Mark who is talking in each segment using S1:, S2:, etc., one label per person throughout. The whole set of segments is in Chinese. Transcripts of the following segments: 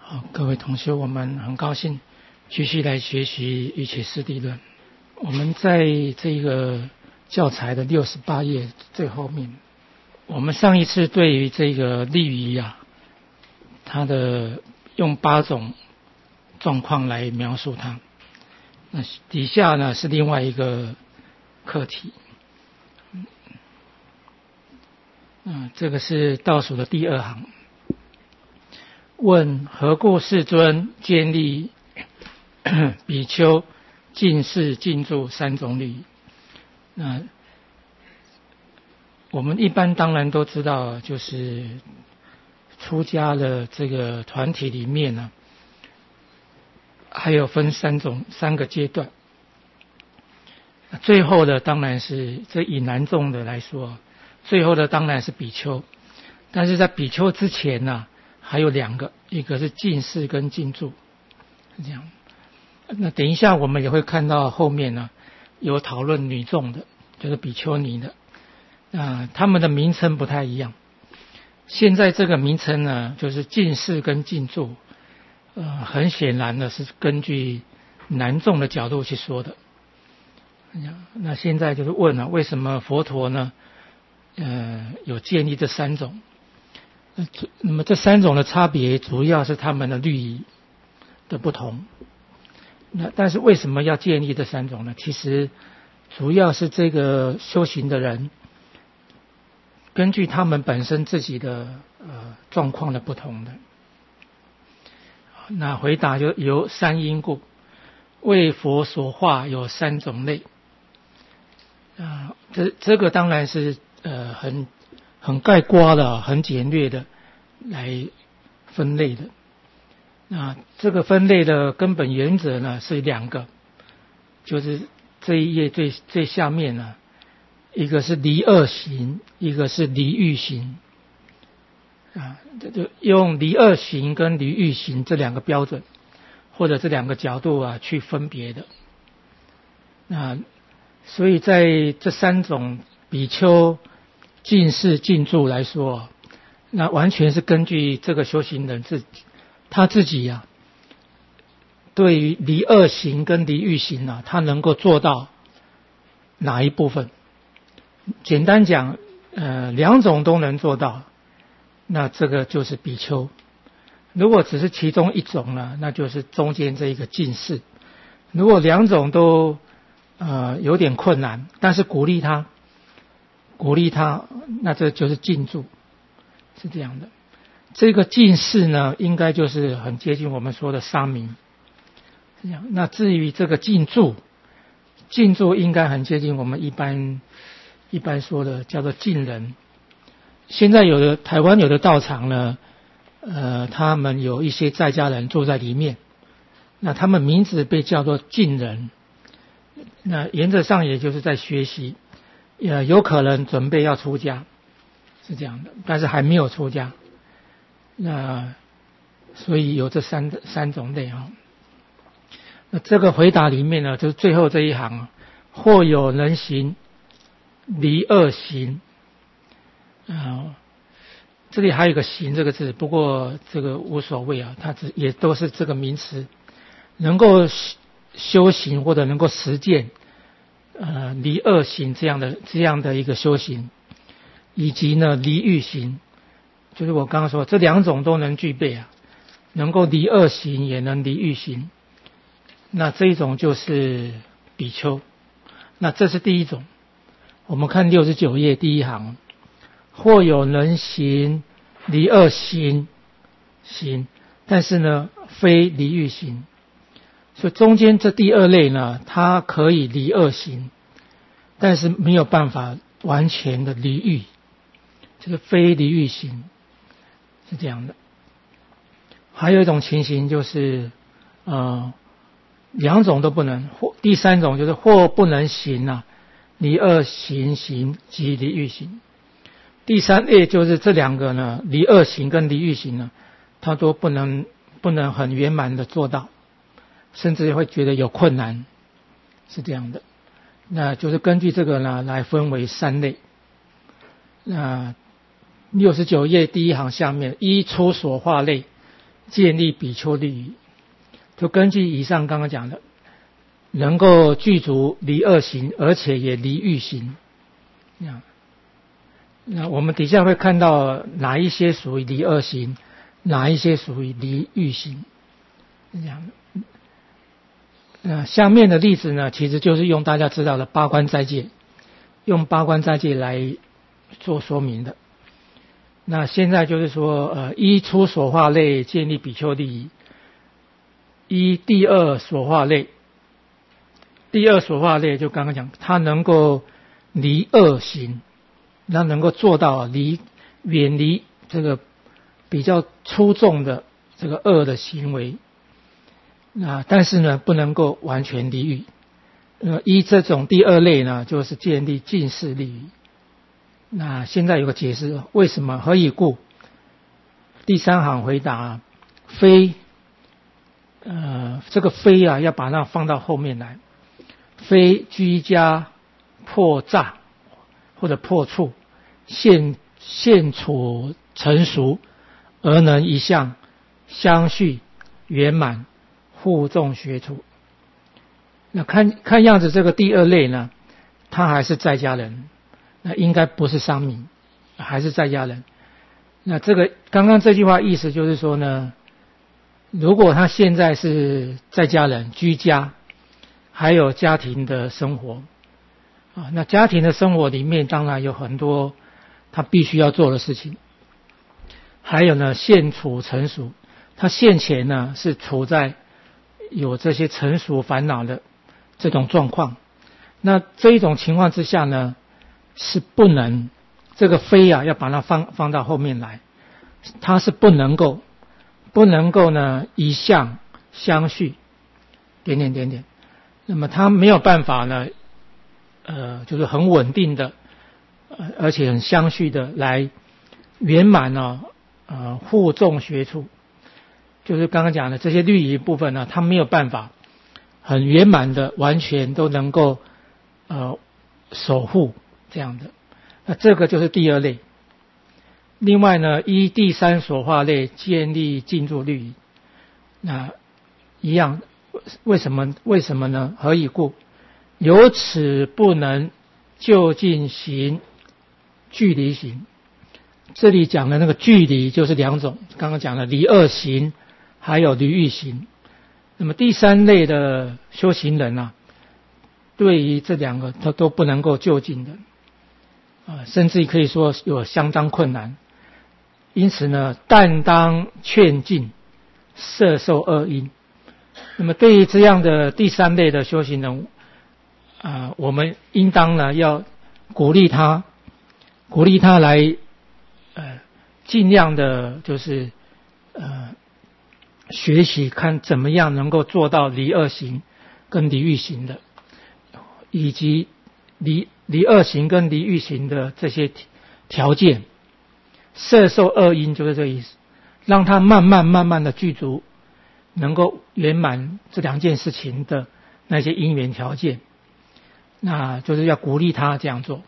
S1: 好，各位同学，我们很高兴继续来学习瑜伽师地论。我们在这个教材的68页最后面，我们上一次对于这个利于它的用8种状况来描述它。那底下呢是另外一个课题。这个是倒数的第2行。问何故世尊建立比丘、进士、进住3种律仪？那我们一般当然都知道，就是出家的这个团体里面呢，还有分3个阶段。最后的当然是这以男众的来说，最后的当然是比丘，但是在比丘之前呢，还有2个，一个是进士跟进住，是这样。那等一下我们也会看到后面呢有讨论女众的，就是比丘尼的，他们的名称不太一样。现在这个名称呢，就是进士跟进住，很显然的是根据男众的角度去说的。那现在就是问了，为什么佛陀呢，有建立这3种？那么这3种的差别，主要是他们的律仪的不同。那但是为什么要建立这3种呢？其实主要是这个修行的人，根据他们本身自己的状况的不同的。那回答就由3因故，为佛所化有3种类。这个当然是很概括的、很简略的来分类的。那这个分类的根本原则呢是2个，就是这一页最下面呢，一个是离恶行，一个是离欲行。就用离恶行跟离欲行这2个标准，或者这2个角度去分别的。那所以在这3种比丘、进士、进住来说，那完全是根据这个修行人他自己对于离恶行跟离欲行他能够做到哪一部分？简单讲，2种都能做到，那这个就是比丘。如果只是其中1种呢，那就是中间这一个进士。如果2种都有点困难，但是鼓励他，那这就是进住，是这样的。这个进士呢，应该就是很接近我们说的沙弥，是这样。那至于这个进住应该很接近我们一般说的叫做进人。现在台湾有的道场呢，他们有一些在家人住在里面，那他们名字被叫做进人。那原则上也就是在学习，有可能准备要出家，是这样的，但是还没有出家。那所以有这三种类那这个回答里面呢，就是最后这一行或有人行离恶行。这里还有一个行这个字，不过这个无所谓它也都是这个名词，能够修行或者能够实践离恶行这样的一个修行，以及呢离欲行，就是我刚刚说这2种都能具备能够离恶行也能离欲行，那这一种就是比丘。那这是第1种。我们看69页第1行，或有人行离恶行，但是呢非离欲行。所以中间这第2类呢，它可以离恶行，但是没有办法完全的离欲，就是非离欲行，是这样的。还有一种情形就是2种都不能，第3种就是或不能行离恶行及离欲行。第3类就是这2个呢，离恶行跟离欲行呢，它都不能很圆满的做到，甚至会觉得有困难，是这样的。那就是根据这个呢来分为3类。那69页第1行下面，依初所化类建立比丘律仪。就根据以上刚刚讲的，能够具足离恶行，而且也离欲行。那我们底下会看到哪一些属于离恶行，哪一些属于离欲行，这样的。那下面的例子呢，其实就是用大家知道的八关斋戒，用八关斋戒来做说明的。那现在就是说，依初所化类建立比丘律仪，依第二所化类，第二所化类就刚刚讲，它能够离恶行，那能够做到远离这个比较粗重的这个恶的行为。那但是呢，不能够完全离欲。依这种第二类呢，就是建立近事律仪。那现在有个解释，为什么？何以故？第三行回答，非，这个非啊，要把它放到后面来。非居家破诈或者破处，现处成熟，而能一向相续圆满，互众学处。那看样子这个第二类呢，他还是在家人，那应该不是商民，还是在家人。那这个刚刚这句话意思就是说呢，如果他现在是在家人居家，还有家庭的生活啊，那家庭的生活里面当然有很多他必须要做的事情。还有呢，现处成熟，他现前呢是处在有这些成熟烦恼的这种状况。那这一种情况之下呢，是不能这个非啊，要把它放到后面来，它是不能够呢一向相续点点点点。那么他没有办法呢，就是很稳定的，而且很相续的来圆满呢，互众学处，就是刚刚讲的这些律仪部分呢，他没有办法很圆满的完全都能够守护这样的。那这个就是第二类。另外呢，依第三所化类建立静坐律仪，那一样。为什么呢？何以故？由此不能就近行距离行。这里讲的那个距离就是两种，刚刚讲的离恶行，还有离欲行。那么第三类的修行人啊，对于这两个他都不能够就近的，甚至可以说有相当困难。因此呢，但当劝进，摄受恶因。那么对于这样的第三类的修行人，我们应当呢要鼓励他来尽量的就是学习看怎么样能够做到离恶行跟离欲行的，以及离恶行跟离欲行的这些条件，摄受恶因就是这个意思，让他慢慢的具足，能够圆满这两件事情的那些因缘条件。那就是要鼓励他这样做。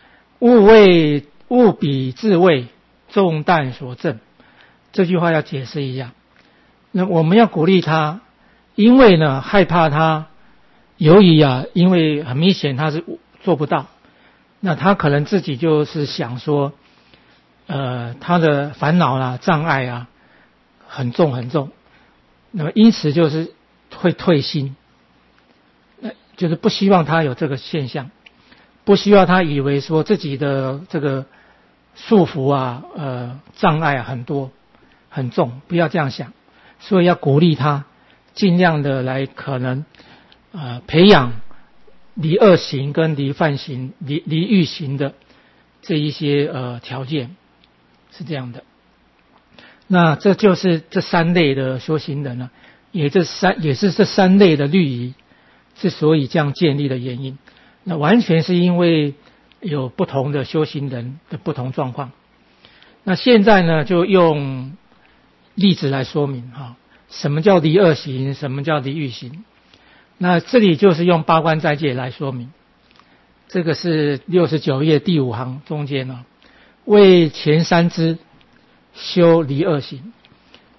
S1: 勿彼自谓重担所证，这句话要解释一下。那我们要鼓励他，因为呢害怕他由于因为很明显他是做不到，那他可能自己就是想说他的烦恼障碍很重，那么因此就是会退心，就是不希望他有这个现象，不希望他以为说自己的这个束缚障碍很多很重，不要这样想。所以要鼓励他尽量的来可能培养离恶行跟离犯行离欲行的这一些条件，是这样的。那这就是这三类的修行人呢，也是这三类的律仪之所以这样建立的原因。那完全是因为有不同的修行人的不同状况。那现在呢，就用例子来说明什么叫离恶行，什么叫离欲行。那这里就是用八关斋戒来说明。这个是69页第5行中间为前三支修离恶行。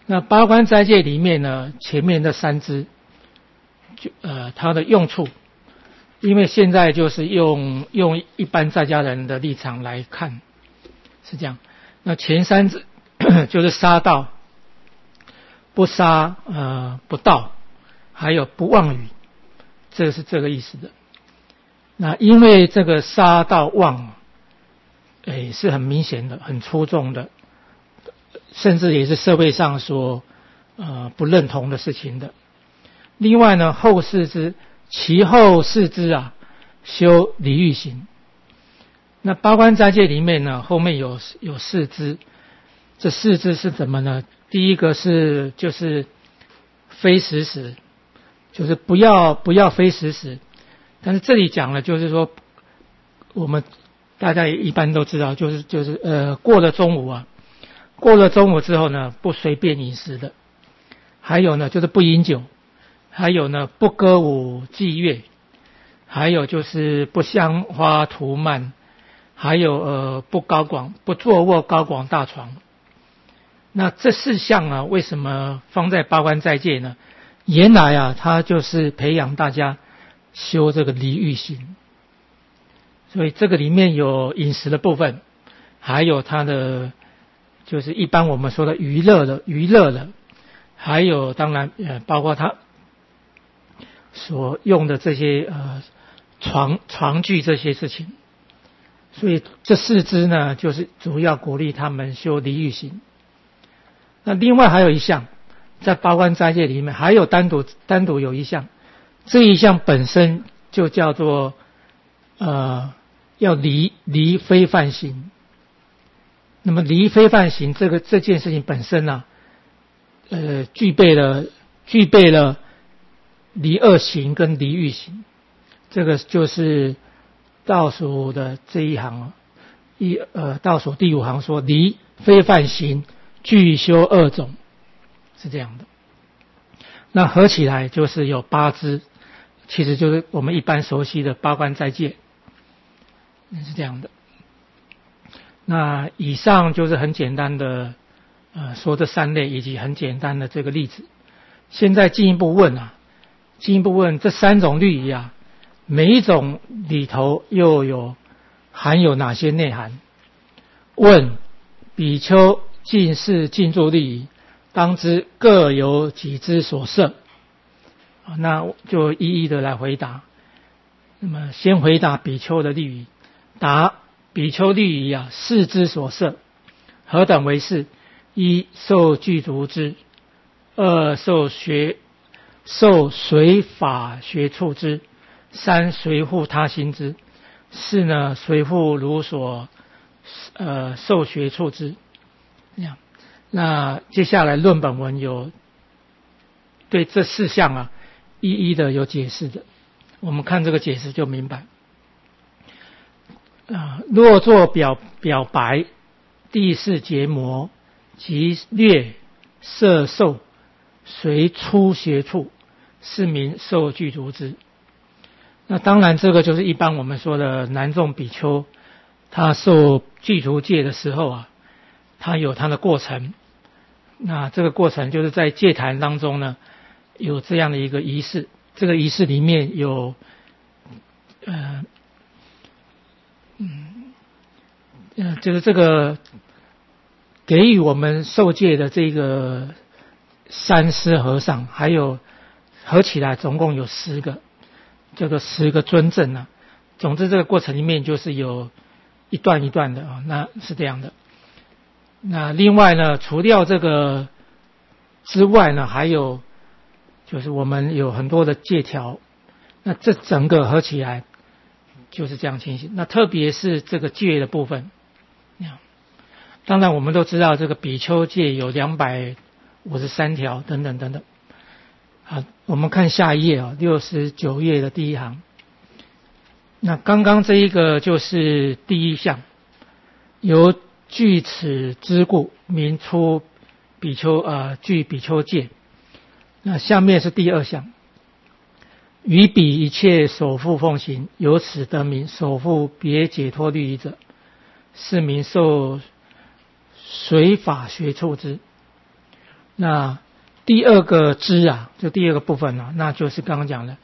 S1: 那八关斋戒里面呢，前面的3支，它的用处，因为现在就是用一般在家人的立场来看，是这样。那前3支就是杀盗、不杀、不盗，还有不妄语，这个是这个意思的。那因为这个杀盗妄，是很明显的、很出众的，甚至也是社会上所不认同的事情的。另外呢，其后4支啊，修离欲行。那八关斋戒里面呢，后面有4支，这4支是什么呢？第一个就是非时时，就是不要非时时。但是这里讲了，就是说我们大家也一般都知道，就是过了中午之后呢，不随便饮食的。还有呢，就是不饮酒。还有呢，不歌舞伎乐。还有就是不香花涂蔓。还有不坐卧高广大床。那这4项啊，为什么放在八关斋戒呢？原来啊，它就是培养大家修这个离欲行。所以这个里面有饮食的部分，还有它的就是一般我们说的娱乐的，还有当然包括它所用的这些床具这些事情。所以这4支呢，就是主要鼓励他们修离欲行。那另外还有一项，在八关斋戒里面还有单独有一项，这一项本身就叫做要离非犯行。那么离非犯行这件事情本身呢，具备了离恶行跟离欲行。这个就是倒数的这一行，倒数第5行说离非犯行具修2种，是这样的。那合起来就是有8支，其实就是我们一般熟悉的八关斋戒，是这样的。那以上就是很简单的说这3类以及很简单的这个例子。现在进一步问这3种律仪啊，每一种里头又含有哪些内涵？问：比丘进士进驻律仪，当知各有几之所摄。那就一一的来回答。那么先回答比丘的律仪。答：比丘律仪啊，4之所摄，何等为是？1受具足之，2受随法学处之，3随护他心之，4呢随护如所受学处之。这样，那接下来论本文有对这4项啊一一的有解释的，我们看这个解释就明白。若作表白，第4结魔，即略摄受随出学处，是名受具足之。那当然这个就是一般我们说的男众比丘，他受具足戒的时候啊，他有他的过程。那这个过程就是在戒坛当中呢，有这样的一个仪式。这个仪式里面有就是这个给予我们受戒的这个3师和尚，还有合起来总共有10个，叫做10个尊证啊。总之这个过程里面就是有一段一段的啊，那是这样的。那另外呢，除掉这个之外呢，还有就是我们有很多的戒条，那这整个合起来就是这样情形。那特别是这个戒的部分，当然我们都知道这个比丘戒有253条等等等等。好，我们看下一页啊，69页的第1行。那刚刚这一个就是第1项，由据此之故，名出具比丘戒。那下面是第2项，于彼一切守护奉行，由此得名守护别解脱律仪者，是名受随法学处之。 那第二个支啊，就第二个部分啊，那就是刚刚讲的，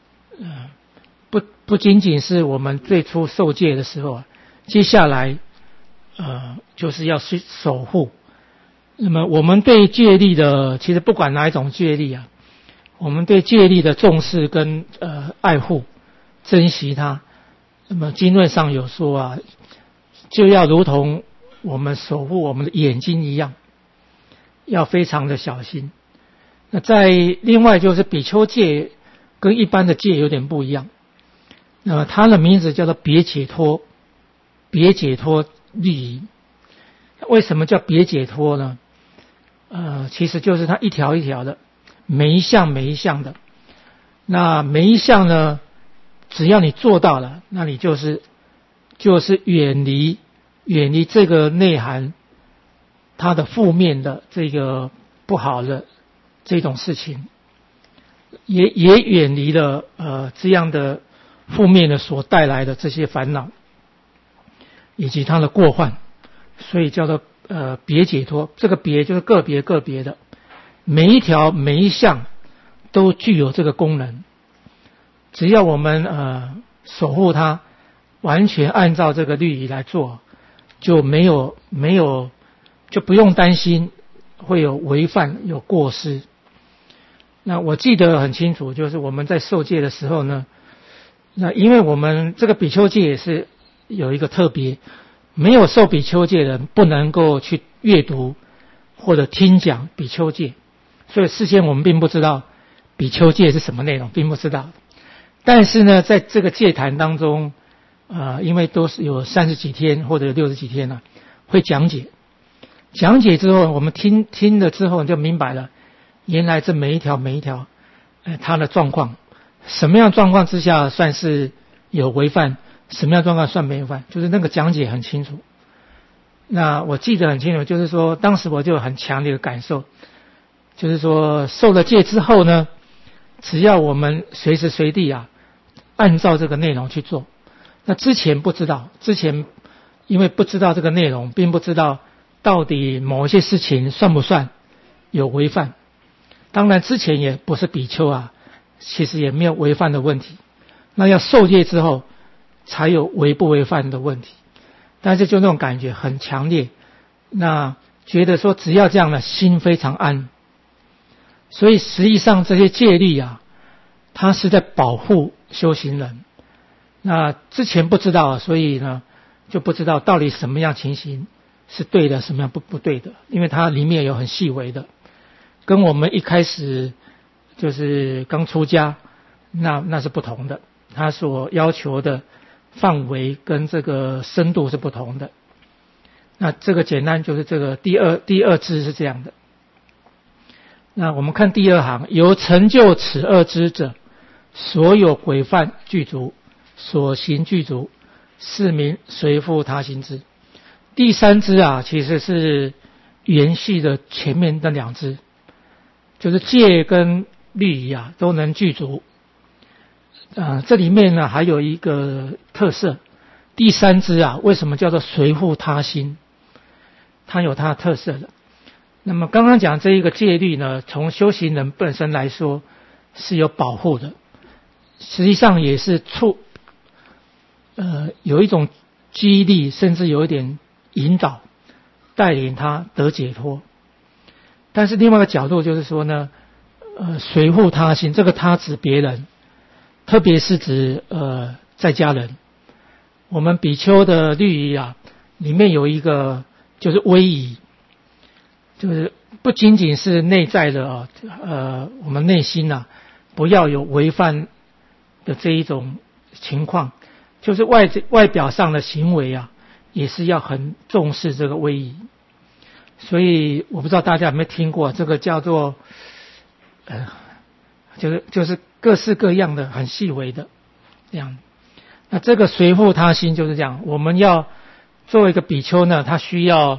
S1: 不仅仅是我们最初受戒的时候啊，接下来就是要去守护。那么我们对戒律的，其实不管哪一种戒律啊，我们对戒律的重视跟爱护、珍惜它。那么经论上有说啊，就要如同我们守护我们的眼睛一样，要非常的小心。那在另外就是比丘戒跟一般的戒有点不一样。那么它的名字叫做别解脱，别解脱律仪。为什么叫别解脱呢？其实就是它一条一条的，每一项每一项的。那每一项呢，只要你做到了，那你就是远离这个内涵它的负面的这个不好的这种事情，也远离了这样的负面的所带来的这些烦恼以及它的过患，所以叫做别解脱。这个别就是个别的，每一条每一项都具有这个功能。只要我们守护它，完全按照这个律仪来做，就就不用担心会有违犯有过失。那我记得很清楚，就是我们在受戒的时候呢，那因为我们这个比丘戒也是有一个特别，没有受比丘戒的人不能够去阅读或者听讲比丘戒，所以事先我们并不知道比丘戒是什么内容，并不知道。但是呢，在这个戒坛当中，因为都是有30几天或者60几天会讲解。讲解之后，我们听了之后就明白了，原来这每一条它的状况，什么样状况之下算是有违犯，什么样状况算没违犯，就是那个讲解很清楚。那我记得很清楚，就是说当时我就很强烈的感受，就是说受了戒之后呢，只要我们随时随地按照这个内容去做。那之前不知道，因为不知道这个内容，并不知道到底某一些事情算不算有违犯。当然之前也不是比丘其实也没有违犯的问题。那要受戒之后才有违不违犯的问题。但是就那种感觉很强烈，那觉得说只要这样呢，心非常安。所以实际上这些戒律它是在保护修行人。那之前不知道，所以呢就不知道到底什么样情形是对的，什么样不对的，因为它里面有很细微的，跟我们一开始就是刚出家那是不同的，它所要求的范围跟这个深度是不同的。那这个简单就是这个第二支是这样的。那我们看第二行，由成就此二支者，所有规范具足，所行具足，是名随附他行之。第三支其实是延续的前面的2支，就是戒跟律仪都能具足。这里面呢还有一个特色，第三支为什么叫做随附他心？它有它的特色的。那么刚刚讲这一个戒律呢，从修行人本身来说是有保护的，实际上也是有一种激励，甚至有一点引导，带领他得解脱。但是另外一个角度就是说呢，随附他心，这个他指别人，特别是指在家人。我们比丘的律仪里面有一个就是威仪，就是不仅仅是内在的我们内心不要有违犯的这一种情况，就是外表上的行为也是要很重视这个威仪。所以我不知道大家有没有听过这个叫做就是各式各样的很细微的这样。那这个随附他心就是这样，我们要作为一个比丘呢，他需要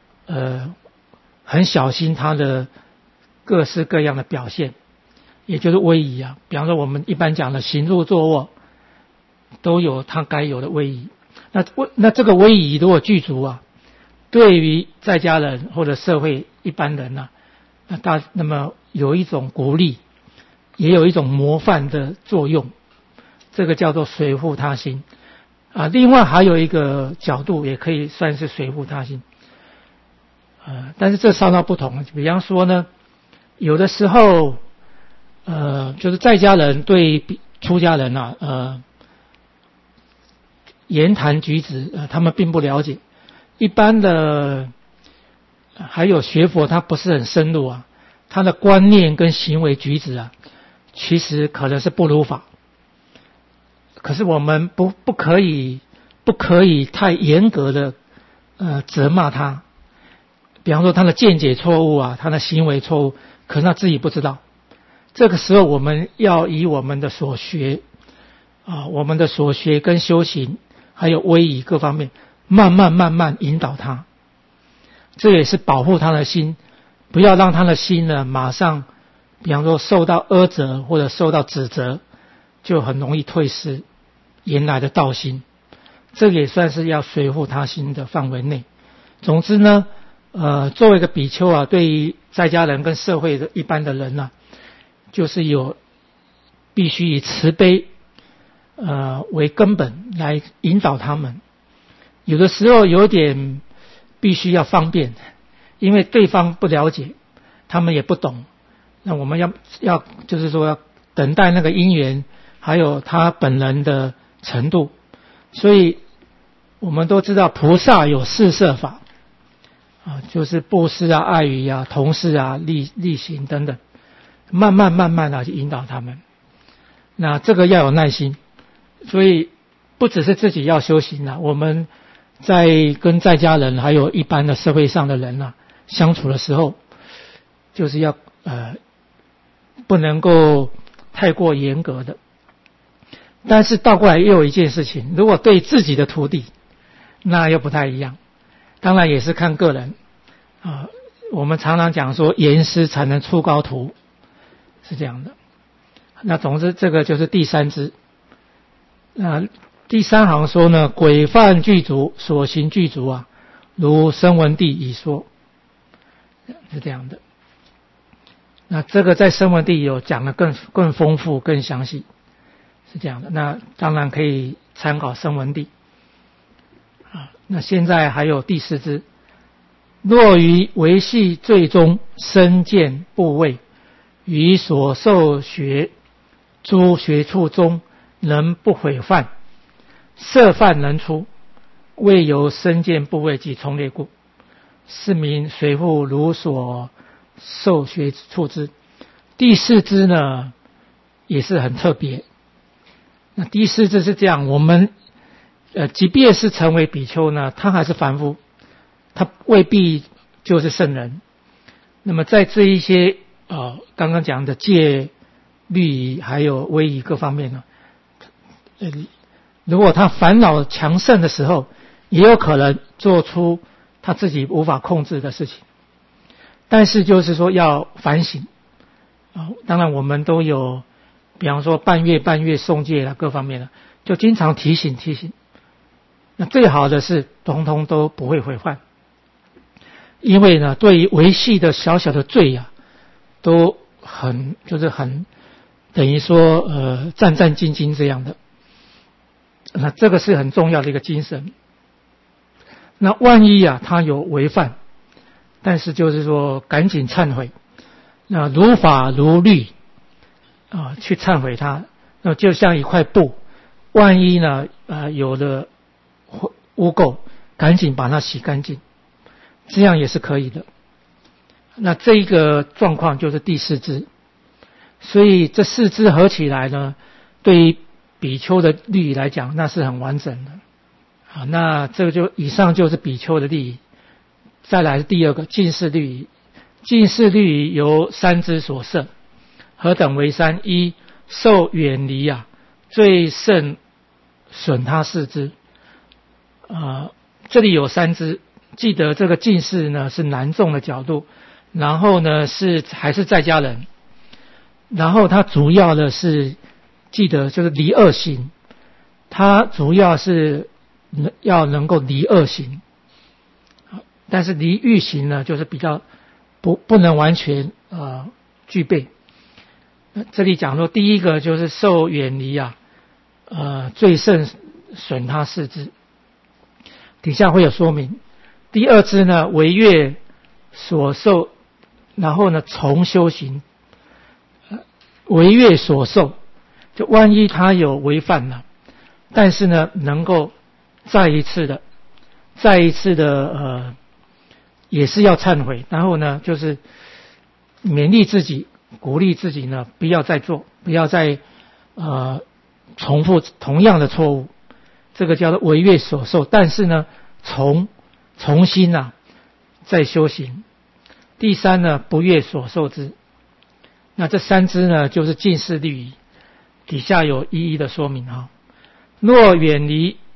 S1: 很小心他的各式各样的表现，也就是威仪比方说我们一般讲的行住坐卧都有他该有的威仪。那这个威仪如果具足对于在家人或者社会一般人那么有一种鼓励，也有一种模范的作用，这个叫做随护他心另外还有一个角度也可以算是随护他心但是这稍稍不同。比方说呢，有的时候就是在家人对出家人言谈举止他们并不了解，一般的还有学佛他不是很深入他的观念跟行为举止其实可能是不如法。可是我们不可以太严格的责骂他，比方说他的见解错误他的行为错误，可是他自己不知道。这个时候我们要以我们的所学跟修行还有威仪各方面慢慢引导他，这也是保护他的心，不要让他的心呢马上比方说受到阿责或者受到指责，就很容易退失原来的道心。这个也算是要随护他心的范围内。总之呢作为一个比丘对于在家人跟社会的一般的人就是必须以慈悲为根本来引导他们。有的时候有点必须要方便，因为对方不了解，他们也不懂，那我们要就是说要等待那个因缘还有他本人的程度。所以我们都知道菩萨有四摄法就是布施爱语同事力行等等，慢慢去引导他们。那这个要有耐心，所以不只是自己要修行我们在跟在家人还有一般的社会上的人相处的时候，就是要不能够太过严格的。但是倒过来又有一件事情，如果对自己的徒弟那又不太一样，当然也是看个人我们常常讲说严师才能出高徒，是这样的。那总之这个就是第三支。那第三行说呢，规范具足，所行具足如声闻地已说，是这样的。那这个在声闻地有讲的更丰富更详细，是这样的。那当然可以参考声闻地那现在还有第四支，若于维系最终身见部位于所受学诸学处中能不毁犯，涉犯能出，未由身见部位及从劣故，是名随护如所受学处之。第四支呢也是很特别。那第四支是这样，我们即便是成为比丘呢，他还是凡夫，他未必就是圣人。那么在这一些刚刚讲的戒律仪还有威仪各方面呢如果他烦恼强盛的时候，也有可能做出他自己无法控制的事情。但是就是说要反省当然我们都有比方说半月诵戒各方面就经常提醒。那最好的是统统都不会毁犯，因为呢对于维系的小小的罪都很等于说战战兢兢这样的。那这个是很重要的一个精神。那万一他有违犯，但是就是说赶紧忏悔，那如法如律去忏悔他。那就像一块布，万一呢有了污垢，赶紧把它洗干净，这样也是可以的。那这一个状况就是第四支。所以这四支合起来呢，对于比丘的律仪来讲那是很完整的那这个以上就是比丘的律仪。再来是第二个近事律仪。近事律仪由三支所摄，何等为三？一、受远离最甚损他四支这里有三支，记得这个近事呢是男众的角度，然后呢还是在家人，然后它主要的是记得就是离恶行，它主要是要能够离恶行，但是离欲行呢就是比较不能完全具备。这里讲说第一个就是受远离罪甚损他四肢，底下会有说明。第二支呢，违越所受，然后呢重修行。违越所受，就万一他有违犯了，但是呢能够再一次的也是要忏悔，然后呢就是勉励自己，鼓励自己呢不要再做，不要再重复同样的错误，这个叫做违越所受，但是呢重新再修行。第三呢，不越所受之。那这三支呢就是近事律仪，底下有一一的说明若永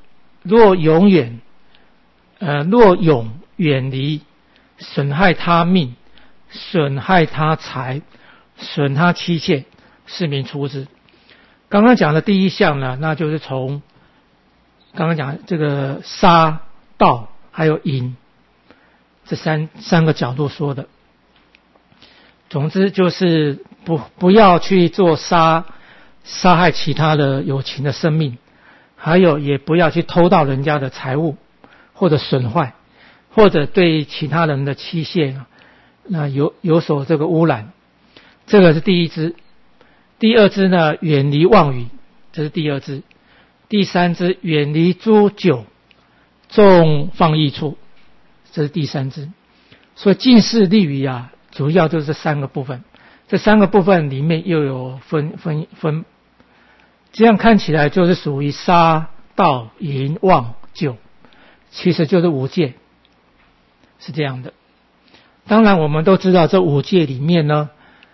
S1: 远离损害他命、损害他财、损他妻妾，是名出之。刚刚讲的第一项呢，那就是从刚刚讲这个杀、盗还有淫这三个角度说的。总之就是不要去做杀害其他的有情的生命，还有也不要去偷盗人家的财物，或者损坏，或者对其他人的妻妾那有所这个污染，这个是第一支。第二支呢，远离妄语，这是第二支。第三支，远离诸酒纵放逸处，这是第三支。所以近事律仪主要就是这三个部分，这三个部分里面又有分，这样看起来就是属于杀、盗、淫、妄、酒，其实就是五戒，是这样的。当然我们都知道这五戒里面呢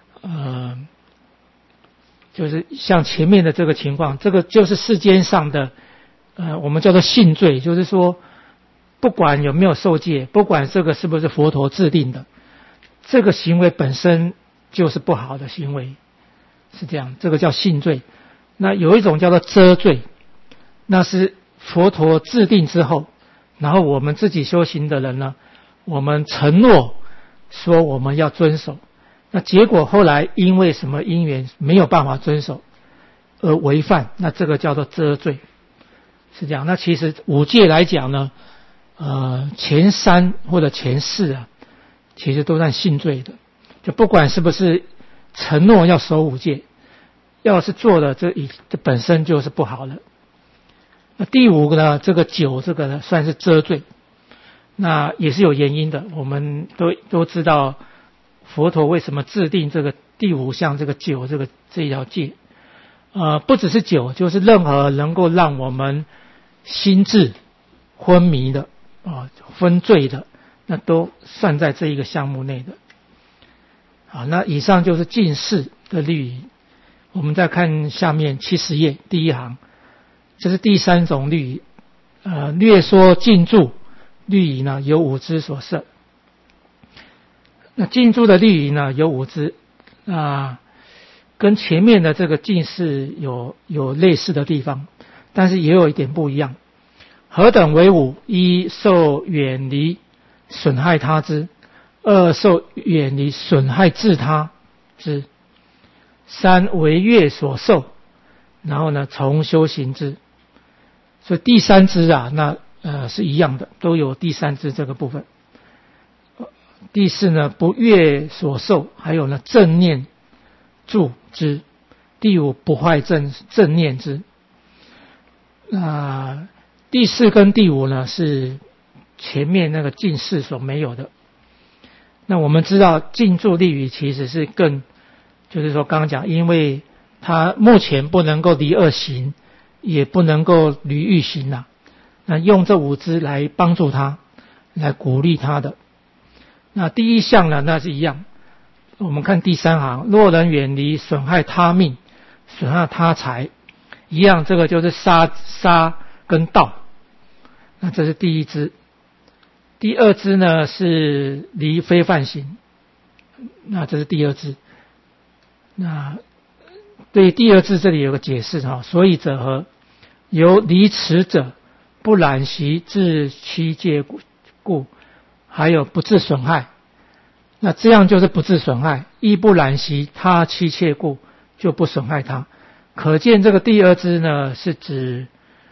S1: 就是像前面的这个情况，这个就是世间上的我们叫做性罪，就是说不管有没有受戒，不管这个是不是佛陀制定的，这个行为本身就是不好的行为，是这样，这个叫性罪。那有一种叫做遮罪，那是佛陀制定之后，然后我们自己修行的人呢，我们承诺说我们要遵守，那结果后来因为什么因缘没有办法遵守而违犯，那这个叫做遮罪，是这样。那其实五戒来讲呢前三或者前四其实都算性罪的，就不管是不是承诺要守五戒，要是做了这本身就是不好了。那第五个呢，这个酒这个呢算是遮罪，那也是有原因的。我们都知道佛陀为什么制定这个第五项这个酒这一条戒，不只是酒，就是任何能够让我们心智昏迷的昏醉的，那都算在这一个项目内的。好，那以上就是近事的律仪。我们再看下面70页第一行，这是第三种律仪。略说禁住律仪呢，有五支所设。那禁住的律仪呢有五支，跟前面的这个禁事有类似的地方，但是也有一点不一样。何等为五？一、受远离损害他之；二、受远离损害自他之；三、违越所受，然后呢重修行之。所以第三支那是一样的，都有第三支这个部分。第四呢，不越所受，还有呢正念住之。第五，不坏正念之。第四跟第五呢是前面那个禁事所没有的。那我们知道禁住律仪其实是就是说刚刚讲，因为他目前不能够离恶行，也不能够离欲行那用这五支来帮助他，来鼓励他的。那第一项呢，那是一样。我们看第三行，若能远离损害他命、损害他财，一样，这个就是杀跟盗。那这是第一支。第二支呢是离非犯行，那这是第二支。那对第二支这里有个解释所以者何？由离持者不染习自欺戒故，还有不致损害。 那这样就是不致损害，亦不染习他妻妾故，就不损害他。可见这个第二支呢，是指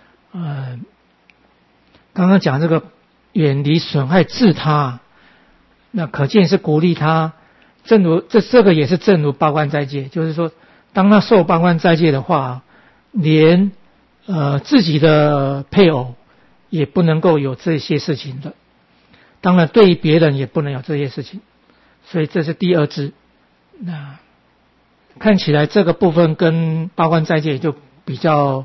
S1: 刚刚讲这个远离损害自他，那可见是鼓励他，正如这个也是正如八关斋戒，就是说当他受八关斋戒的话，连自己的配偶也不能够有这些事情的，当然对于别人也不能有这些事情，所以这是第二支。那看起来这个部分跟八关斋戒就比较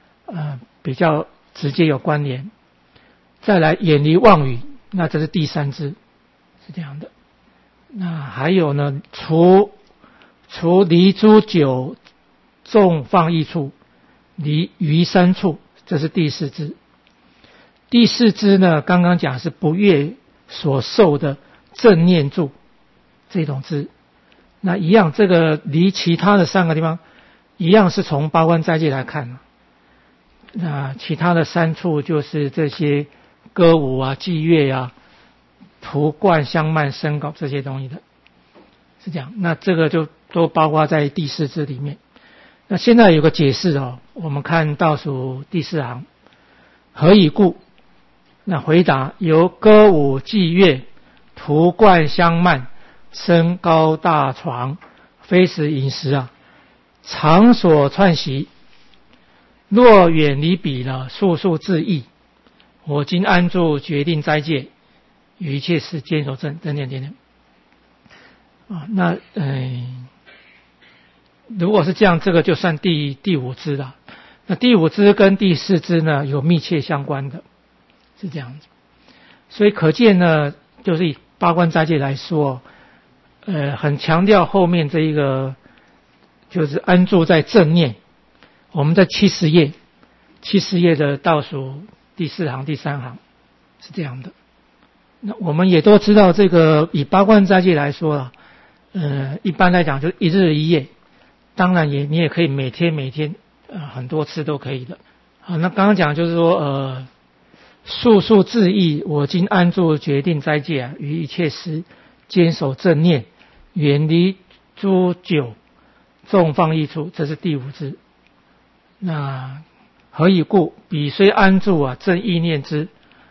S1: 直接有关联。再来远离妄语，那这是第三支，是这样的。那还有呢，除离诸酒纵放逸处，离于三处，这是第四支。第四支呢，刚刚讲是不越所受的正念住这种支。那一样，这个离其他的三个地方一样是从八关斋戒来看。那其他的三处就是这些歌舞啊、伎乐啊、图冠、香漫、笙皋这些东西的，是这样。那这个就都包括在第四支里面。那现在有个解释我们看倒数第四行，何以故？那回答由歌舞伎乐、图冠香漫、升高大床、非食饮食场所串习，若远离彼了，速速自缢。我今安住决定斋戒，于一切时坚守正等等。那如果是这样，这个就算第五支了。那第五支跟第四支呢有密切相关的，是这样子。所以可见呢，就是以八关斋戒来说，很强调后面这一个就是安住在正念。我们在70页的倒数第四行、第三行是这样的。那我们也都知道，这个以八关斋戒来说一般来讲就一日一夜，当然你也可以每天很多次都可以的。好，那刚刚讲就是说速速自缢，我今安住决定斋戒于一切时坚守正念，远离诸酒纵放逸处，这是第五支。那何以故？彼虽安住正意念之，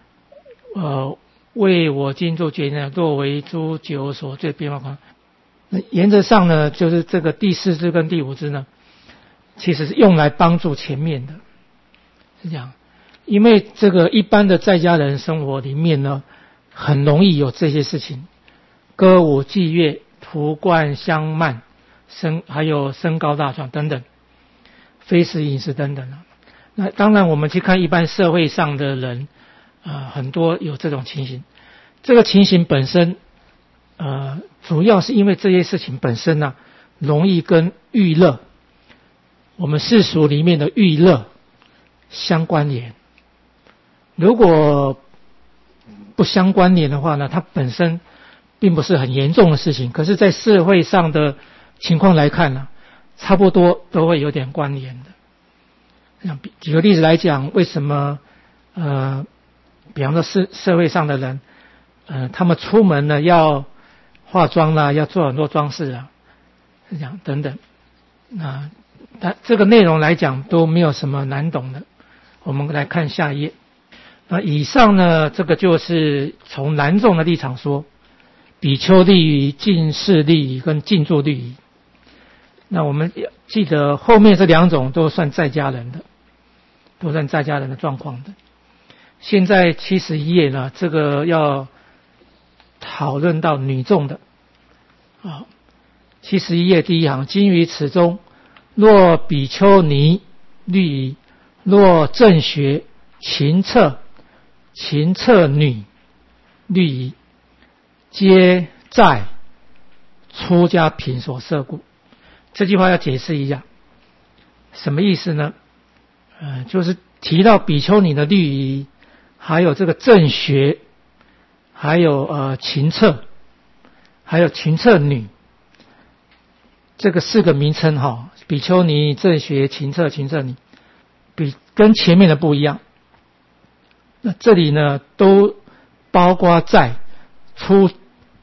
S1: 为我今做决定，若为诸酒所罪变化狂。那原则上呢，就是这个第四支跟第五支呢，其实是用来帮助前面的，是这样。因为这个一般的在家人生活里面呢，很容易有这些事情，歌舞伎乐、图冠香漫、还有升高大床等等，非食饮食等等。那当然我们去看一般社会上的人很多有这种情形。这个情形本身主要是因为这些事情本身容易跟欲乐，我们世俗里面的欲乐相关联。如果不相关联的话呢，它本身并不是很严重的事情，可是在社会上的情况来看差不多都会有点关联的。举个例子来讲，为什么比方说社会上的人他们出门呢要化妆啦，要做很多装饰是这样等等。但这个内容来讲都没有什么难懂的。我们来看下一页。那以上呢，这个就是从男众的立场说，比丘律仪、近事律仪跟静坐律仪。那我们记得后面这两种都算在家人的状况的。现在71页呢，这个要讨论到女众的。71页第一行，今于此中，若比丘尼律仪，若正学秦策女律仪，皆在出家品所摄故。这句话要解释一下，什么意思呢？就是提到比丘尼的律仪，还有这个正学，还有秦策，还有秦策女，这个4个名称比丘尼、正学、秦策女，跟前面的不一样。那这里呢，都包括在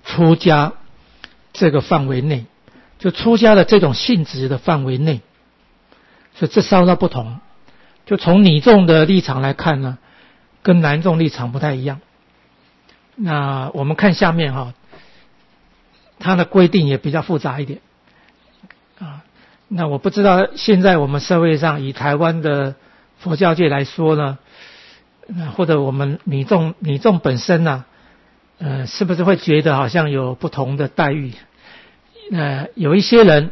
S1: 出家这个范围内，就出家的这种性质的范围内，所以这稍稍不同。就从女众的立场来看呢，跟男众立场不太一样。那我们看下面它的规定也比较复杂一点啊。那我不知道现在我们社会上以台湾的佛教界来说呢，或者我们女众本身呢，是不是会觉得好像有不同的待遇？有一些人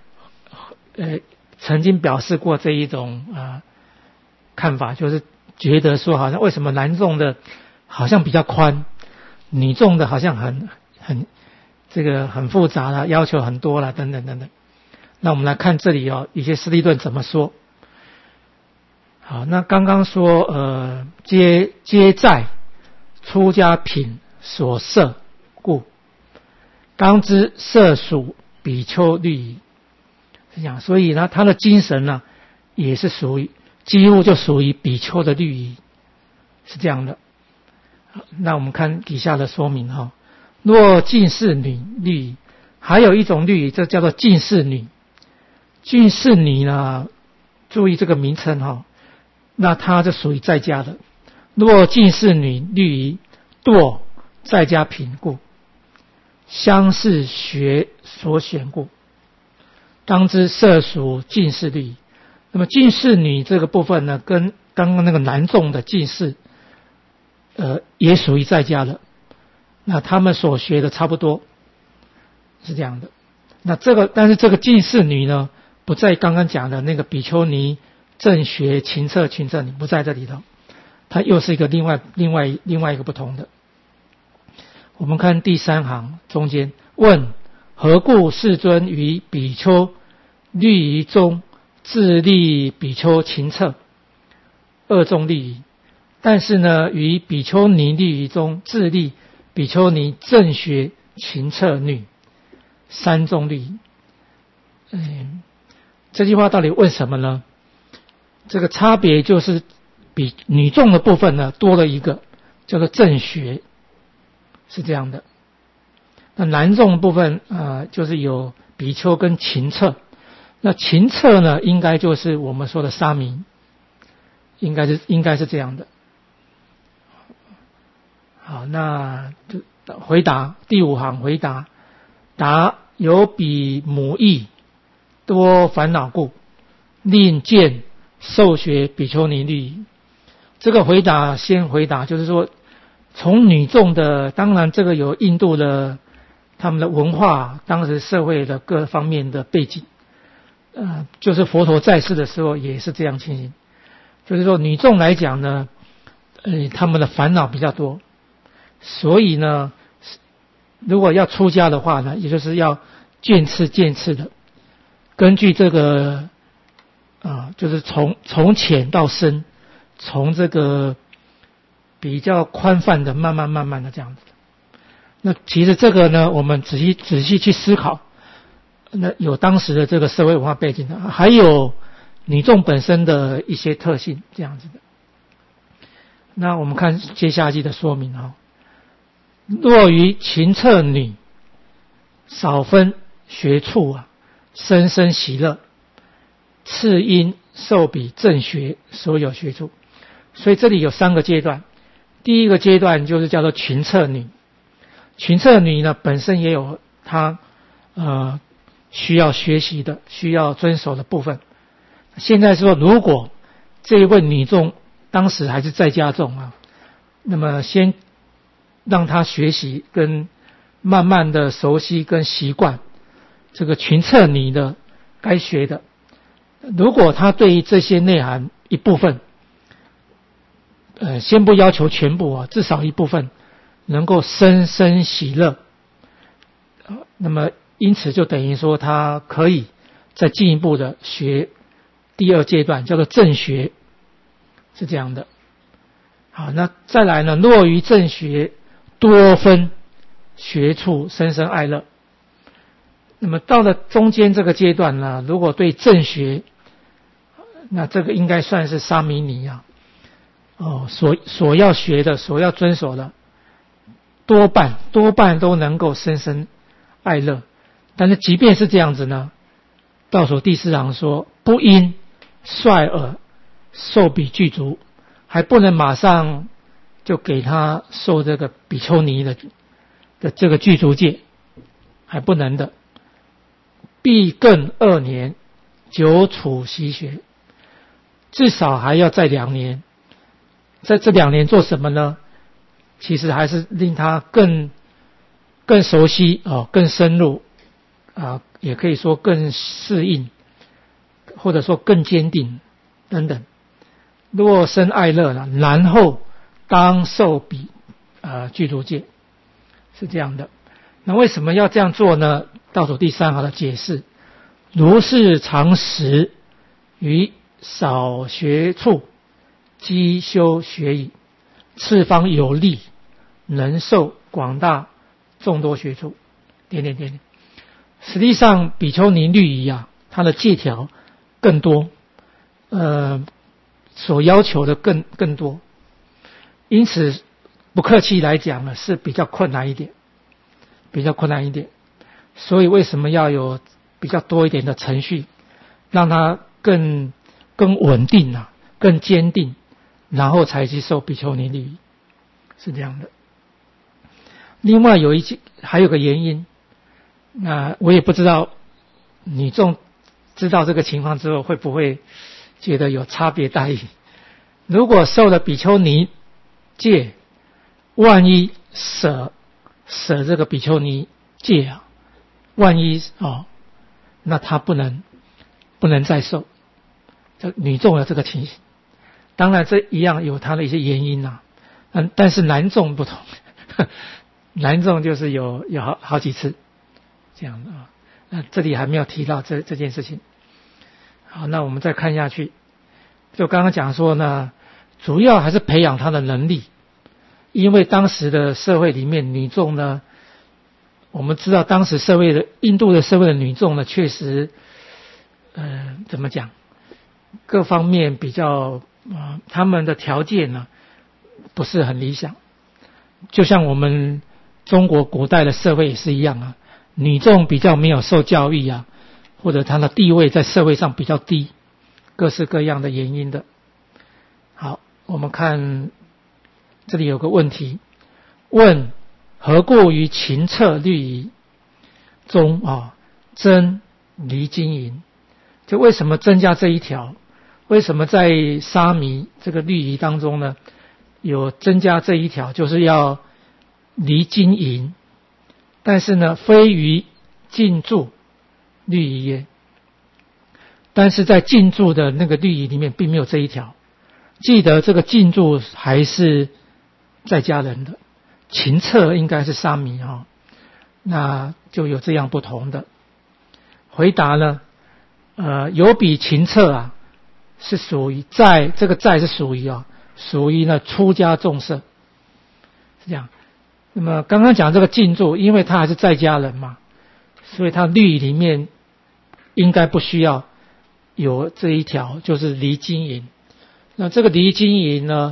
S1: 曾经表示过这一种看法，就是觉得说好像为什么男众的好像比较宽，女众的好像很这个很复杂啦，要求很多啦，等等等等。那我们来看这里一些师地论怎么说。好，那刚刚说皆在出家品所摄故，当知摄属比丘律仪，是这样。所以呢，他的精神呢也是属于几乎就属于比丘的律仪，是这样的。那我们看底下的说明若近侍女律仪，还有一种律仪，这叫做近侍女。近侍女呢，注意这个名称那它就属于在家的。若近侍女律仪，堕在家品故，相似学所选故，当知摄属近侍律仪。那么近侍女这个部分呢，跟刚刚那个男众的近侍也属于在家的，那他们所学的差不多，是这样的。那但是这个近侍女呢，不在刚刚讲的那个比丘尼正学勤策群策女，不在这里头，它又是一个另外一个不同的。我们看第3行中间，问何故世尊于比丘律仪中自立比丘勤策二众律仪，但是呢，于比丘尼律仪中自立比丘尼正学勤策女三众律仪。这句话到底问什么呢？这个差别就是比女众的部分呢多了一个叫做正学，是这样的。那男众的部分就是有比丘跟勤策。那勤策呢，应该就是我们说的沙弥，应该是这样的。好，那就回答第5行回答，答有比母意多烦恼故，令见受学比丘尼律仪。这个回答先回答，就是说从女众的，当然这个有印度的他们的文化，当时社会的各方面的背景，就是佛陀在世的时候也是这样情形。就是说女众来讲呢，他们的烦恼比较多，所以呢，如果要出家的话呢，也就是要渐次的，根据这个就是从浅到深，从这个比较宽泛的慢慢的这样子。那其实这个呢，我们仔细去思考，那有当时的这个社会文化背景的，还有女众本身的一些特性这样子的。那我们看接下去的说明若于勤策女少分学处深深喜乐，次因受比正学所有学处。所以这里有3个阶段。第一个阶段就是叫做勤策女。勤策女呢，本身也有她需要学习的、需要遵守的部分。现在说，如果这一位女众当时还是在家众那么先让她学习跟慢慢的熟悉跟习惯这个勤策女的该学的。如果她对于这些内涵一部分先不要求全部至少一部分能够深深喜乐，那么因此就等于说他可以再进一步的学第2阶段，叫做正学，是这样的。好，那再来呢，若于正学多分学处深深爱乐。那么到了中间这个阶段呢，如果对正学，那这个应该算是沙弥尼所要学的、所要遵守的， 多半都能够生生爱乐。但是即便是这样子呢，倒数第四行说不应率尔受比具足，还不能马上就给他受这个比丘尼的这个具足戒，还不能的。必更2年久处习学，至少还要再2年。在这2年做什么呢？其实还是令他更熟悉更深入也可以说更适应，或者说更坚定等等。若生爱乐了，然后当受比具足戒，是这样的。那为什么要这样做呢？倒数第3行的解释：如是常识于少学处积修学矣，次方有力能受广大众多学处。实际上比丘尼律仪它的戒条更多，所要求的更多，因此不客气来讲呢，是比较困难一点。所以为什么要有比较多一点的程序，让它更稳定更坚定，然后才去受比丘尼律仪，是这样的。另外还有个原因，那我也不知道女众知道这个情况之后会不会觉得有差别待遇。如果受了比丘尼戒，万一舍这个比丘尼戒万一那他不能再受。这女众有这个情形，当然这一样有它的一些原因但是男众不同，男众就是有好几次这样的那这里还没有提到这件事情。好，那我们再看下去，就刚刚讲说呢，主要还是培养他的能力，因为当时的社会里面女众呢，我们知道当时印度的社会的女众呢，确实怎么讲，各方面比较他们的条件呢不是很理想，就像我们中国古代的社会也是一样女众比较没有受教育或者她的地位在社会上比较低，各式各样的原因的。好，我们看这里有个问题，问何故于秦策律仪中增离经营？就为什么增加这一条？为什么在沙弥这个律仪当中呢，有增加这一条，就是要离经营？但是呢，非于禁住律仪耶。但是在禁住的那个律仪里面并没有这一条。记得这个禁住还是在家人的，秦策应该是沙弥那就有这样不同的回答呢。有比秦策是属于这个在是属于呢出家众舍，是这样。那么刚刚讲这个禁住，因为他还是在家人嘛，所以他律仪里面应该不需要有这一条，就是离经营。那这个离经营呢，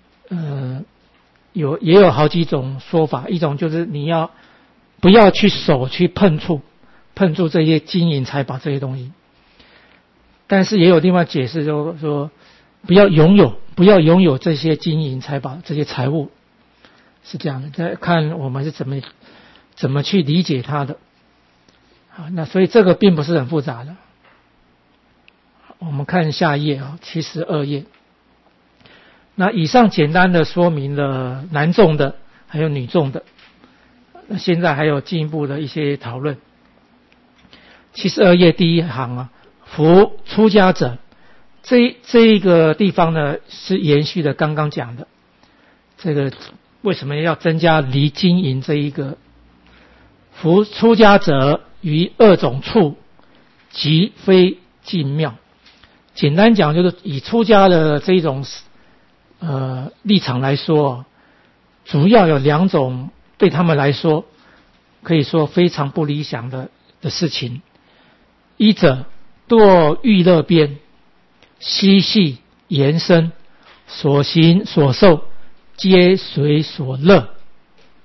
S1: 也有好几种说法，一种就是你要不要去手去碰触这些金银财宝这些东西，但是也有另外解释，就是说不要拥有这些金银财宝这些财物，是这样的。再看我们是怎么去理解它的。好，那所以这个并不是很复杂的。我们看下一页72页。那以上简单的说明了男众的还有女众的，那现在还有进一步的一些讨论。72页第一行夫出家者，这一个地方呢是延续的刚刚讲的这个为什么要增加离经营这一个。夫出家者于2种处即非尽妙。简单讲就是以出家的这一种立场来说，主要有2种对他们来说可以说非常不理想的事情。一者堕欲乐边，嬉戏延伸，所行所受皆随所乐。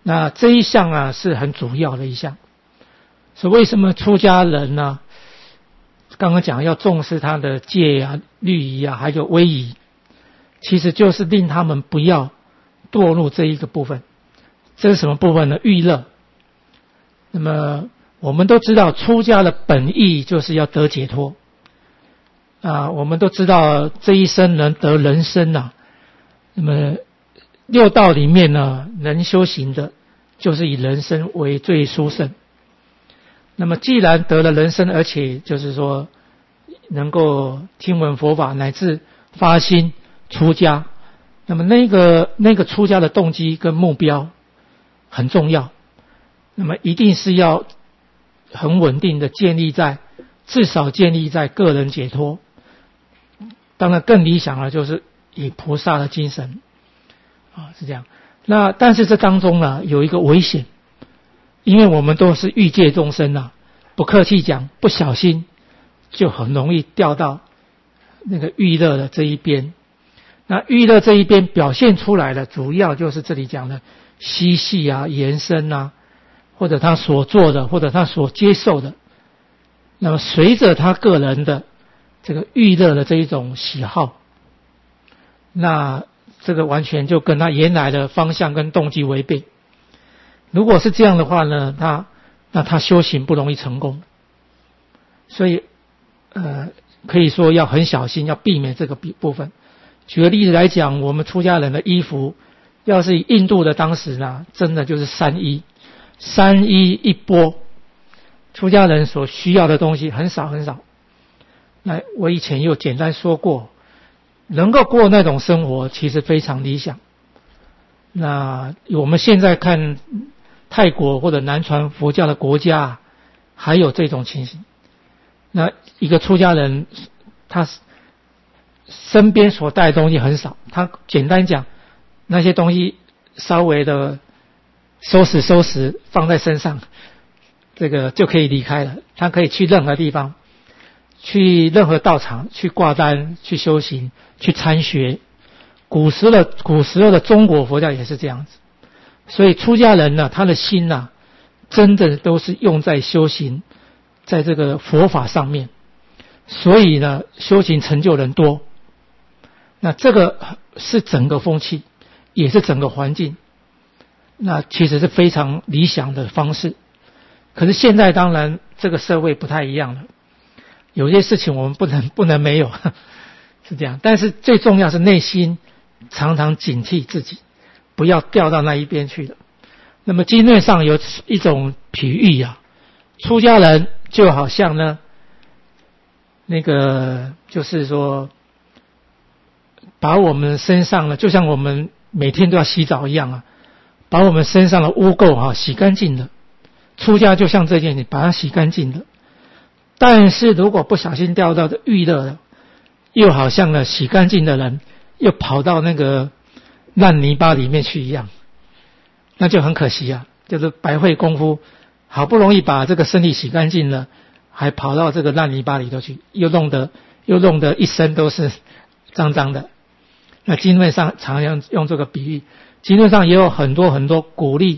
S1: 那这一项啊是很主要的一项。所以为什么出家人呢？刚刚讲要重视他的戒啊、律仪啊，还有威仪，其实就是令他们不要堕入这一个部分。这是什么部分呢？欲乐。那么我们都知道，出家的本意就是要得解脱啊。我们都知道，这一生能得人生啊。那么六道里面呢，能修行的，就是以人生为最殊胜。那么既然得了人生，而且就是说能够听闻佛法乃至发心出家，那么那个出家的动机跟目标很重要。那么一定是要很稳定的至少建立在个人解脱。当然更理想的就是以菩萨的精神啊，是这样。那但是这当中呢有一个危险，因为我们都是欲界众生啊，不客气讲，不小心就很容易掉到那个欲乐的这一边。那欲乐这一边表现出来的主要就是这里讲的嬉戏啊、延伸啊，或者他所做的，或者他所接受的。那么随着他个人的这个欲乐的这一种喜好，那这个完全就跟他原来的方向跟动机违背。如果是这样的话呢，那他修行不容易成功。所以可以说要很小心，要避免这个部分。举个例子来讲，我们出家人的衣服，要是以印度的当时呢，真的就是三衣一钵，出家人所需要的东西很少很少。那我以前有简单说过，能够过那种生活其实非常理想。那我们现在看泰国或者南传佛教的国家还有这种情形。那一个出家人他身边所带的东西很少，他简单讲那些东西稍微的收拾放在身上，这个就可以离开了。他可以去任何地方，去任何道场，去挂单，去修行，去参学。古时候的中国佛教也是这样子。所以出家人呢，他的心呢，真的都是用在修行，在这个佛法上面。所以呢，修行成就人多。那这个是整个风气，也是整个环境。那其实是非常理想的方式。可是现在当然这个社会不太一样了，有些事情我们不能没有，是这样。但是最重要是内心常常警惕自己，不要掉到那一边去了。那么经论上有一种比喻啊，出家人就好像呢，那个就是说，把我们身上呢，就像我们每天都要洗澡一样啊，把我们身上的污垢啊洗干净了。出家就像这件，你把它洗干净了。但是如果不小心掉到的欲乐了，又好像呢洗干净的人又跑到那个烂泥巴里面去一样，那就很可惜啊，就是白费功夫，好不容易把这个身体洗干净了，还跑到这个烂泥巴里头去，又弄得一身都是脏脏的。那经论上常用这个比喻，经论上也有很多鼓励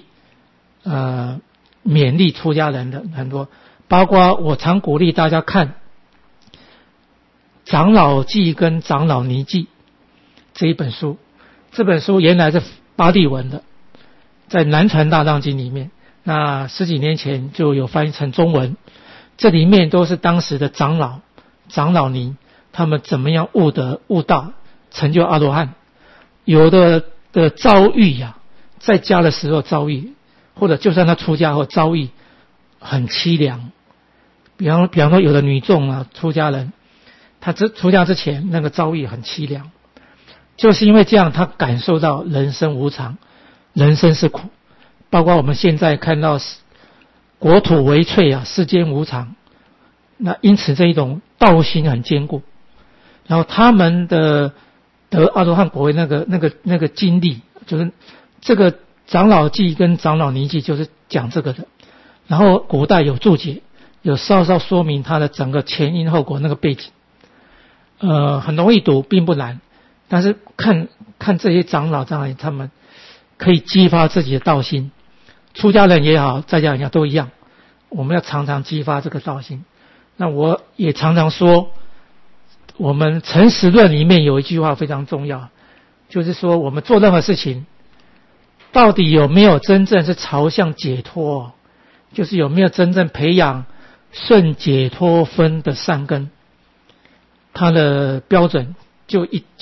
S1: 勉励出家人的很多，包括我常鼓励大家看长老记跟长老尼记这一本书。这本书原来是巴利文的，在南传大藏经里面，那10几年前就有翻译成中文。这里面都是当时的长老尼，他们怎么样悟道成就阿罗汉。有的遭遇啊，在家的时候遭遇，或者就算他出家后遭遇很凄凉。比方说有的女众啊，出家人，他出家之前那个遭遇很凄凉，就是因为这样他感受到人生无常，人生是苦。包括我们现在看到国土为脆啊，世间无常，那因此这一种道心很坚固。然后他们的得阿罗汉果位那个经历，就是这个长老记跟长老尼记就是讲这个的。然后古代有注解，有稍稍说明他的整个前因后果那个背景。很容易读，并不难。但是看这些长老他们可以激发自己的道心。 出家人也好，在家人也好都一样，我们要常常激发这个道心。那我也常常说，我们诚实论里面有一句话非常重要，就是说我们做任何事情，到底有没有真正是朝向解脱，就是有没有真正培养顺解脱分的善根，它的标准就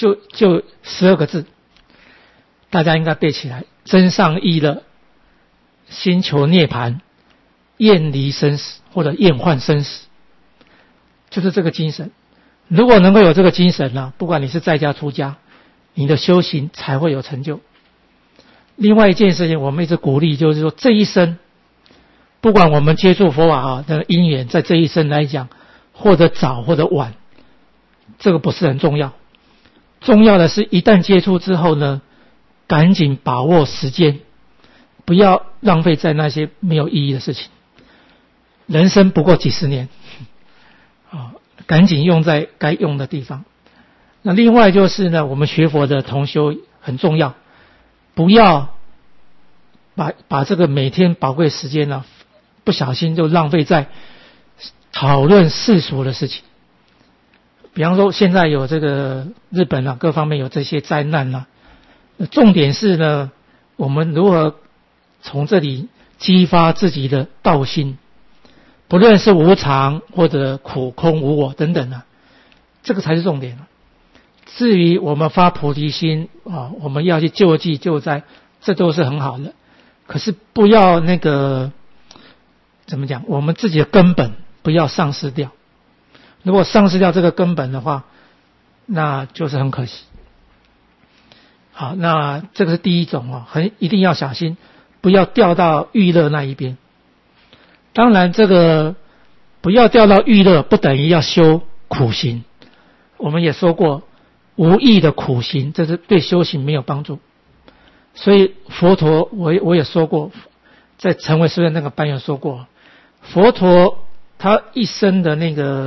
S1: 12个字，大家应该背起来：真上意乐，心求涅槃，厌离生死或者厌患生死，就是这个精神。如果能够有这个精神呢，不管你是在家出家，你的修行才会有成就。另外一件事情，我们一直鼓励，就是说这一生，不管我们接触佛法的因缘，在这一生来讲，或者早或者晚，这个不是很重要。重要的是一旦接触之后呢，赶紧把握时间，不要浪费在那些没有意义的事情。人生不过几十年，赶紧用在该用的地方。那另外就是呢，我们学佛的同修很重要，不要把这个每天宝贵时间呢，不小心就浪费在讨论世俗的事情。比方说现在有这个日本各方面有这些灾难重点是呢，我们如何从这里激发自己的道心，不论是无常或者苦空无我等等这个才是重点至于我们发菩提心我们要去救济救灾，这都是很好的，可是不要怎么讲，我们自己的根本不要丧失掉。如果丧失掉这个根本的话，那就是很可惜。好，那这个是第一种一定要小心，不要掉到欲乐那一边。当然这个不要掉到欲乐不等于要修苦行，我们也说过无益的苦行，这是对修行没有帮助。所以佛陀我也说过，在成为师父那个班有说过，佛陀他一生的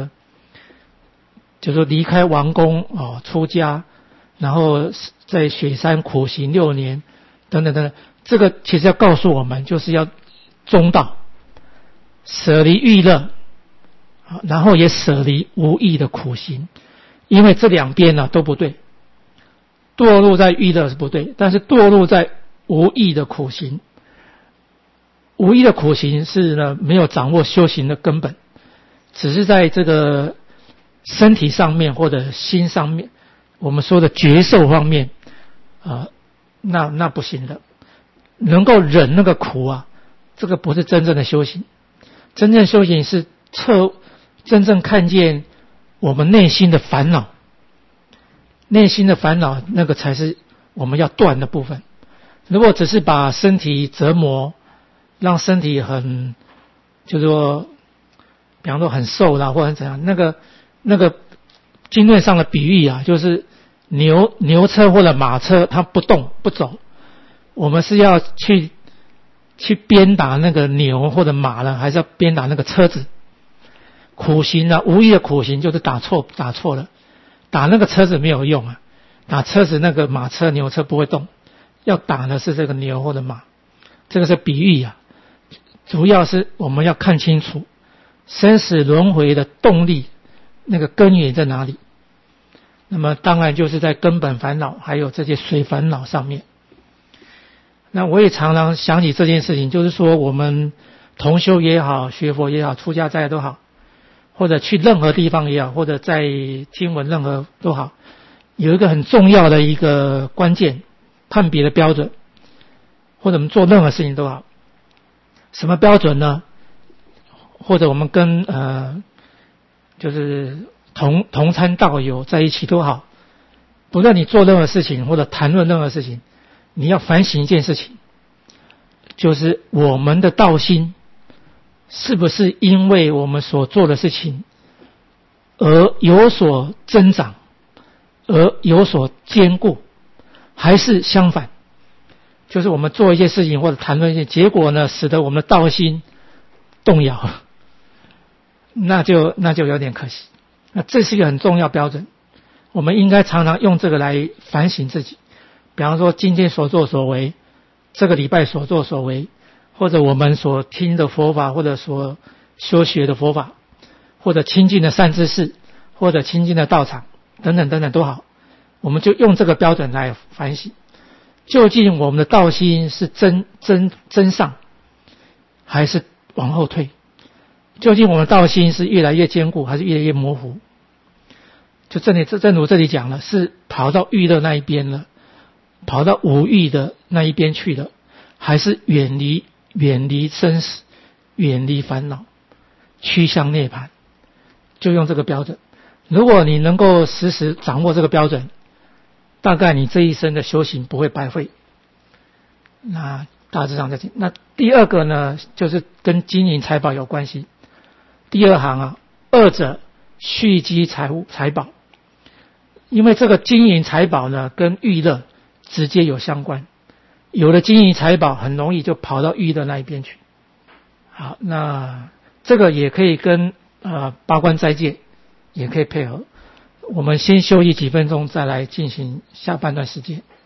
S1: 就是说离开王宫出家，然后在雪山苦行6年等等等等，这个其实要告诉我们，就是要中道，舍离欲乐，然后也舍离无益的苦行，因为这两边都不对。堕入在欲乐是不对，但是堕入在无益的苦行，无益的苦行是没有掌握修行的根本，只是在这个身体上面或者心上面，我们说的觉受方面那不行的。能够忍那个苦这个不是真正的修行。真正修行是真正看见我们内心的烦恼，内心的烦恼那个才是我们要断的部分。如果只是把身体折磨，让身体就是说比方说很瘦啦或者怎样，那个经论上的比喻就是牛车或者马车它不动不走，我们是要去鞭打那个牛或者马呢，还是要鞭打那个车子？苦行无益的苦行就是打错了，打那个车子没有用打车子那个马车牛车不会动，要打的是这个牛或者马。这个是比喻主要是我们要看清楚生死轮回的动力那个根源在哪里。那么当然就是在根本烦恼还有这些随烦恼上面。那我也常常想起这件事情，就是说我们同修也好，学佛也好，出家在都好，或者去任何地方也好，或者在听闻任何都好，有一个很重要的一个关键判别的标准，或者我们做任何事情都好，什么标准呢？或者我们跟就是同参道友在一起都好，不论你做任何事情或者谈论任何事情，你要反省一件事情，就是我们的道心是不是因为我们所做的事情而有所增长，而有所坚固，还是相反，就是我们做一些事情或者谈论一些结果呢，使得我们的道心动摇了，那就有点可惜。那这是一个很重要标准，我们应该常常用这个来反省自己。比方说今天所作所为，这个礼拜所作所为， 或者我们所听的佛法，或者所修学的佛法，或者亲近的善知识，或者亲近的道场等等等等都好，我们就用这个标准来反省，究竟我们的道心是真上，还是往后退？究竟我们的道心是越来越坚固，还是越来越模糊？就正如这里讲了，是跑到欲乐那一边了，跑到无欲的那一边去了，还是远离生死，远离烦恼，趋向涅槃？就用这个标准。如果你能够时时掌握这个标准，大概你这一生的修行不会白费。那大致上在讲。那第二个呢，就是跟金银财宝有关系。第二行啊，二者蓄积财宝。因为这个金银财宝呢，跟欲乐直接有相关。有了金银财宝，很容易就跑到欲乐那一边去。好，那这个也可以跟八关斋戒也可以配合。我们先休息几分钟，再来进行下半段时间。